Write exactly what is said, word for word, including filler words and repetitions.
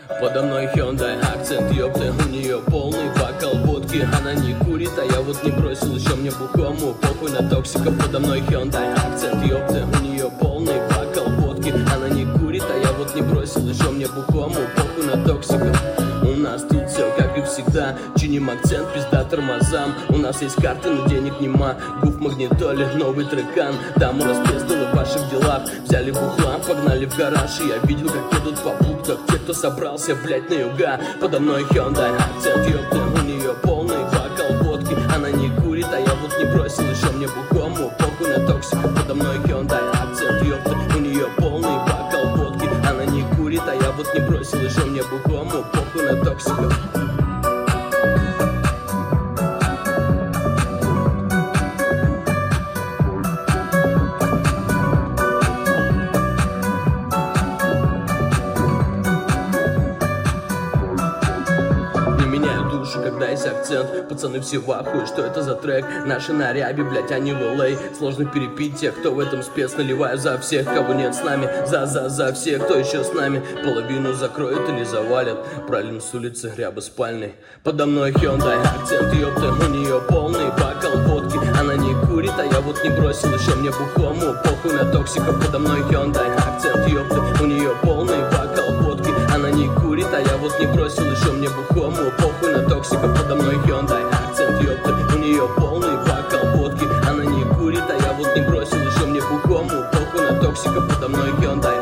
Подо мной Hyundai акцент, ёпта, у нее полный бокал водки. Она не курит, а я вот не бросил еще мне бухому. Похуй на токсика, подо мной Hyundai акцент, ёпта, у нее полный бокал водки. Она не курит, а я вот не бросил еще мне бухому. Похуй на токсика. У нас тут все как и всегда. Чиним акцент, пизда тормозам. У нас есть карты, но денег нема. Гуф магнитоле, новый трекан. Там распездалы в ваших делах. Взяли бухла, погнали в гараж. И я видел, как едут по будках те, кто собрался, блять, на юга. Подо мной Hyundai акцент, ёпта, у нее полный бокал водки. Она не курит, а я вот не бросил еще мне бухому. Похуй на токсика, подо мной Hyundai акцент, ёпта, у нее полный бокал водки. Она не курит, а я вот не бросил еще мне бухому. Похуй на токсика. Когда есть акцент, пацаны все в ахуе, что это за трек? Наши на рябе, блять, они в эл эй. Сложно перепить тех, кто в этом спец. Наливаю за всех, кого нет с нами. За-за-за всех, кто еще с нами. Половину закроют или завалят. Пролим с улицы гряба спальной. Подо мной Hyundai акцент, ёпта, у нее полный бокал водки. Она не курит, а я вот не бросил еще мне бухому. Похуй на токсика, подо мной Hyundai акцент, ёпта, у нее полный бокал водки. Она не курит, а я вот не бросил еще мне бухому. Похуй на токсика, подо мной Hyundai акцент, ёпта, у нее полный бокал водки. Она не курит, а я вот не бросил еще мне бухому. Похуй на токсика, подо мной Hyundai